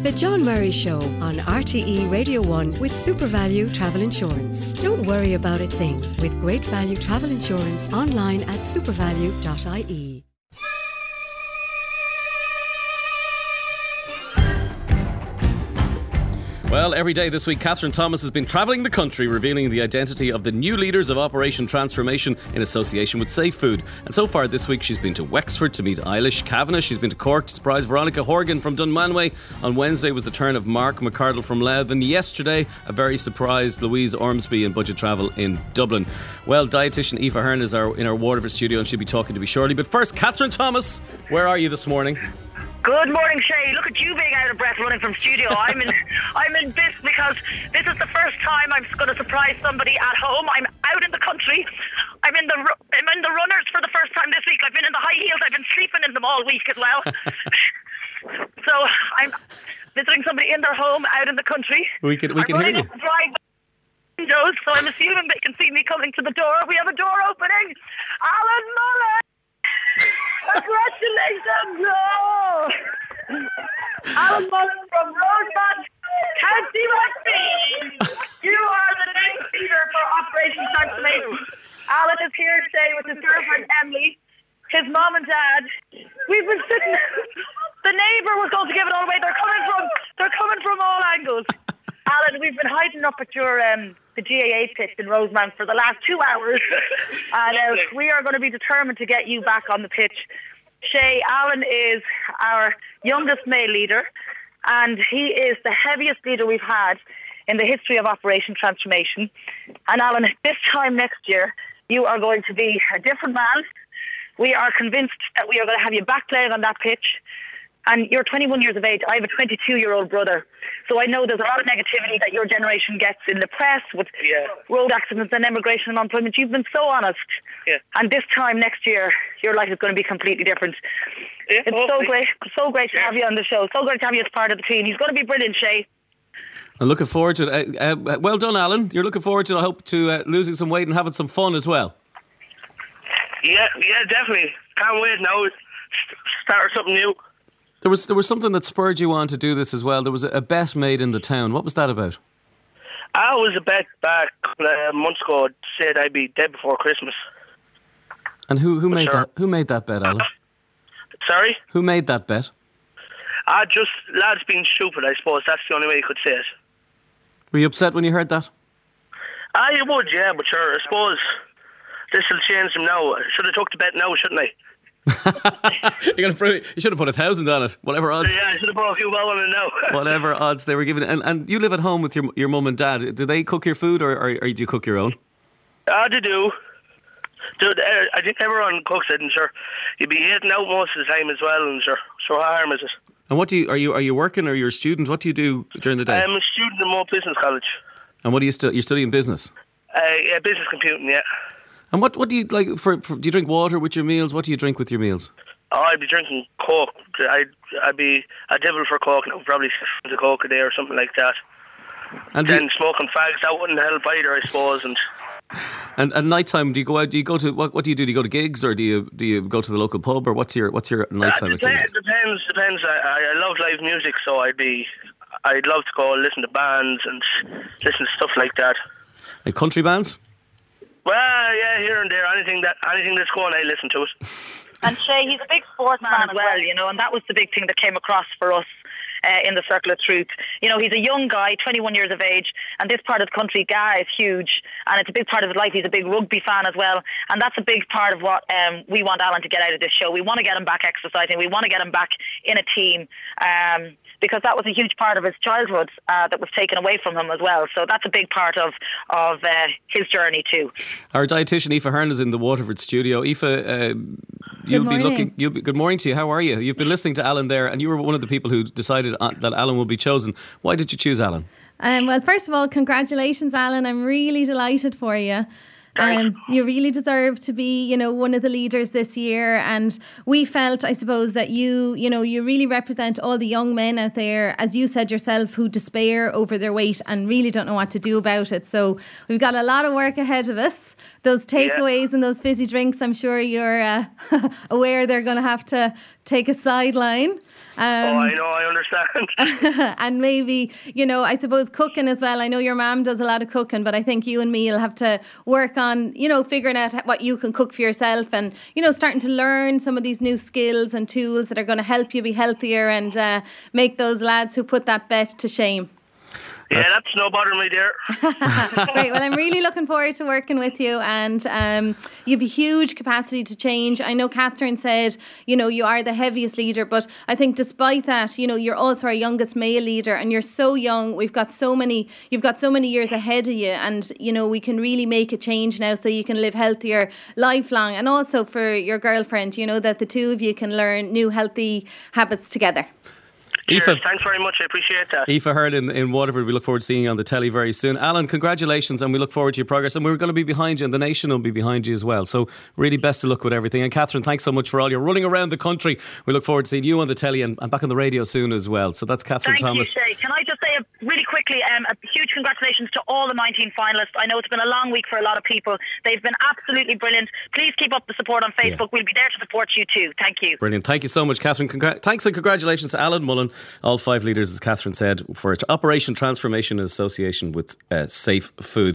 The John Murray Show on RTE Radio 1 with SuperValue Travel Insurance. Don't worry about a thing with Great Value Travel Insurance online at supervalue.ie. Well, every day this week, Catherine Thomas has been travelling the country revealing the identity of the new leaders of Operation Transformation in association with Safe Food. And so far this week, she's been to Wexford to meet Eilish Kavanagh. She's been to Cork to surprise Veronica Horgan from Dunmanway. On Wednesday was the turn of Mark McCardle from Louth. And yesterday, a very surprised Louise Ormsby in Budget Travel in Dublin. Well, dietitian Aoife Hearn is in our Waterford studio and she'll be talking to me shortly. But first, Catherine Thomas, where are you this morning? Good morning, Shay. Look at you being out of breath running from studio. I'm in this because this is the first time I'm going to surprise somebody at home. I'm out in the country. I'm in the runners for the first time this week. I've been in the high heels. I've been sleeping in them all week as well. So I'm visiting somebody in their home out in the country. We can hear you. Windows, so I'm assuming they can see me coming to the door. We have a door opening. Alan Mullen! Congratulations! Oh. Alan Mullen from Rosemont, County Westmeath. You are the next leader for Operation Transformation. Alan is here today with his girlfriend Emily, his mom and dad. We've been sitting. The neighbour was going to give it all away. They're coming from all angles. Alan, we've been hiding up at your the GAA pitch in Rosemount for the last 2 hours, and we are going to be determined to get you back on the pitch. Shay, Alan is our youngest male leader, and he is the heaviest leader we've had in the history of Operation Transformation. And Alan, this time next year, you are going to be a different man. We are convinced that we are going to have you back playing on that pitch. And you're 21 years of age. I have a 22-year-old brother. So I know there's a lot of negativity that your generation gets in the press with road accidents and immigration and unemployment. You've been so honest. Yeah. And this time next year, your life is going to be completely different. Yeah, it's so great to have you on the show. So great to have you as part of the team. He's going to be brilliant, Shay. I'm looking forward to it. Well done, Alan. You're looking forward to, I hope, to losing some weight and having some fun as well. Yeah, definitely. Can't wait now. Start something new. There was something that spurred you on to do this as well. There was a bet made in the town. What was that about? I was a bet back a couple of months ago. Said I'd be dead before Christmas. And who made that? Who made that bet, Alan? Sorry? Who made that bet? Just lads being stupid, I suppose. That's the only way you could say it. Were you upset when you heard that? You would, yeah, but sure, I suppose this will change them now. I should have took the bet now, shouldn't I? You're gonna you should have put 1,000 on it. Whatever odds. Yeah, I should have put a few well on it now. Whatever odds they were given. And you live at home with your mum and dad. Do they cook your food or do you cook your own? They do. Dude, I think everyone cooks it, and sure, you'd be eating out most of the time as well, and sure, so how harm is it? And what do you are you working or you're a student? What do you do during the day? I'm a student in Moore Business College. And what do you're studying business? Yeah, business computing, yeah. And what do you like for do you drink water with your meals? What do you drink with your meals? I'd be drinking Coke. I'd be a devil for Coke now, probably 6 Coke a day or something like that. And then smoking fags, that wouldn't help either, I suppose. And night time, do you go out? Do you go to what do you do? Do you go to gigs or do you go to the local pub or what's your nighttime activities? Depends. I love live music, so I'd love to go listen to bands and listen to stuff like that. And country bands? Well, yeah, here and there. Anything that's going, I listen to it. And Shay, he's a big sportsman as well, you know, and that was the big thing that came across for us in the Circle of Truth. You know, he's a young guy, 21 years of age, and this part of the country, Ga, is huge, and it's a big part of his life. He's a big rugby fan as well, and that's a big part of what we want Alan to get out of this show. We want to get him back exercising. We want to get him back in a team, because that was a huge part of his childhood that was taken away from him as well. So that's a big part of his journey too. Our dietitian Aoife Hearn is in the Waterford studio. Aoife, good morning to you. How are you? You've been listening to Alan there, and you were one of the people who decided that Alan will be chosen. Why did you choose Alan? Well, first of all, congratulations, Alan. I'm really delighted for you. You really deserve to be, you know, one of the leaders this year. And we felt, I suppose, that you really represent all the young men out there, as you said yourself, who despair over their weight and really don't know what to do about it. So we've got a lot of work ahead of us. Those takeaways and those fizzy drinks, I'm sure you're aware they're going to have to take a sideline. I know, I understand. And maybe, I suppose cooking as well. I know your mum does a lot of cooking, but I think you and me will have to work on, figuring out what you can cook for yourself and, starting to learn some of these new skills and tools that are going to help you be healthier and make those lads who put that bet to shame. Yeah, that's no bother me there. Great. Well, I'm really looking forward to working with you, and you have a huge capacity to change. I know Catherine said, you are the heaviest leader, but I think despite that, you're also our youngest male leader, and you're so young. You've got so many years ahead of you, and we can really make a change now, so you can live healthier lifelong, and also for your girlfriend, that the two of you can learn new healthy habits together. Cheers, thanks very much, I appreciate that. Aoife Hearn in Waterford, we look forward to seeing you on the telly very soon. Alan, congratulations, and we look forward to your progress, and we're going to be behind you, and the nation will be behind you as well, so really best of luck with everything. And Catherine, thanks so much for all your running around the country. We look forward to seeing you on the telly and back on the radio soon as well. So that's Catherine Thomas. Thank you, Shay. Can I just say really quickly, a huge congratulations to all the 19 finalists. I know it's been a long week for a lot of people. They've been absolutely brilliant. Please keep up the support on Facebook. Yeah. We'll be there to support you too. Thank you. Brilliant. Thank you so much, Catherine. Thanks and congratulations to Alan Mullen, all 5 leaders, as Catherine said, for Operation Transformation in association with Safe Food.